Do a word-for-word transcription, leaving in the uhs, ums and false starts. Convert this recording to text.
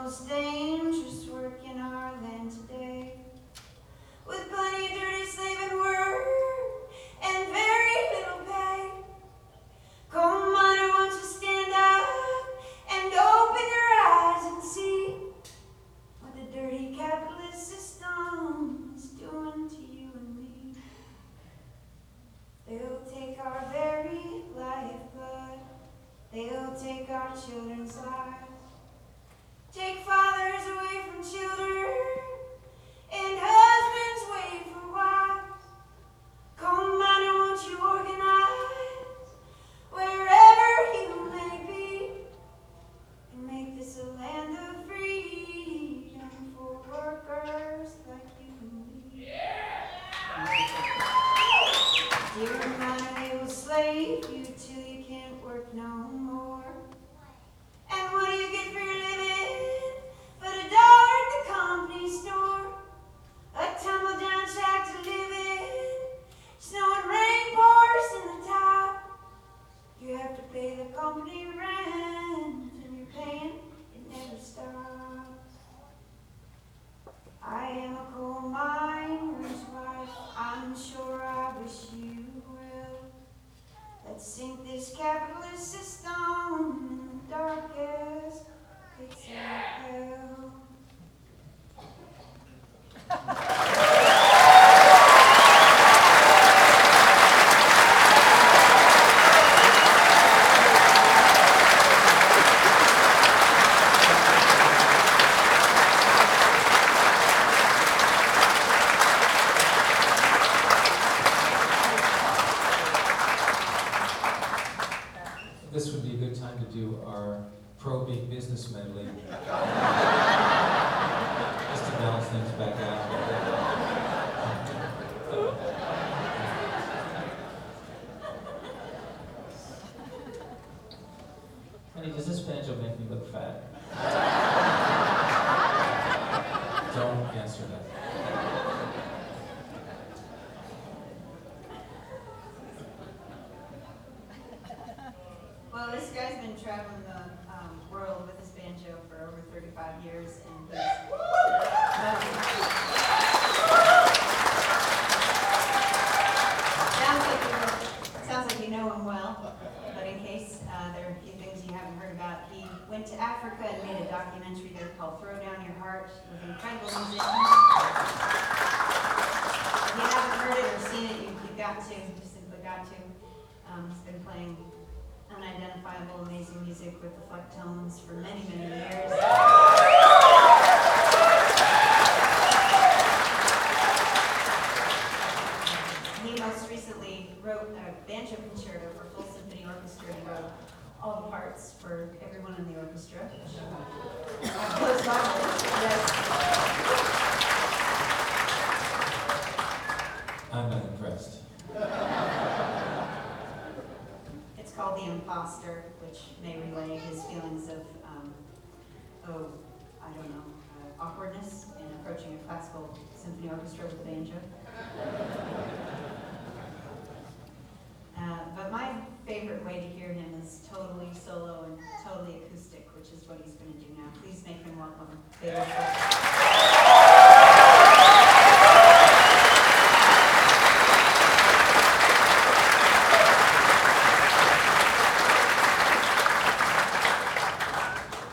most dangerous work in our land today. With plenty of dirty slaving work and very little pay. Coal miner, won't you stand up and open your eyes and see what the dirty capitalist system is doing to you and me? They'll take our very lifeblood. They'll take our children's lives. Take fathers away from children and husbands away from wives. Coal miner, won't you organize wherever you may be and make this a land of freedom for workers like you and me? Dear miner, they will slave you till you can't work no more. And what do you get for your living but a dollar at the company store? A tumble down shack to live in, snow and rain pours in the top. You have to pay the company rent, and you're paying, it never stops. I am a coal miner's wife, I'm sure I wish you well. Let's sink this capitalist system in the darkest pits of hell. This would be a good time to do our pro-big business medley. Just to balance things back out. Honey, does this banjo make me look fat? Don't answer that. Well, this guy's been traveling the um, world with his banjo for over thirty-five years, and he's sounds like you sounds like you know him well. But in case uh, there are a few things you haven't heard about, he went to Africa and made a documentary there called "Throw Down Your Heart" with incredible musicians. If you haven't heard it or seen it, you, you've got to. You simply got to. Um, he's been playing unidentifiable, amazing music with the Flecktones for many, many years. He most recently wrote a banjo concerto for full symphony orchestra. He wrote all the parts for everyone in the orchestra. Close by, yes. I'm not impressed. It's called The Imposter, which may relay his feelings of, um, oh, I don't know, uh, awkwardness in approaching a classical symphony orchestra with banjo. Uh, but my favorite way to hear him is totally solo and totally acoustic, which is what he's going to do now. Please make him welcome. Pedro Flores.